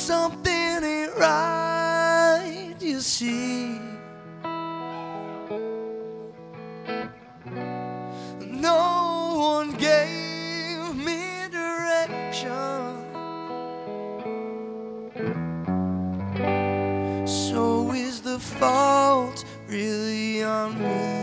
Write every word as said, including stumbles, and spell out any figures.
something ain't right, you see. No one gave me direction, so is the fault really on me?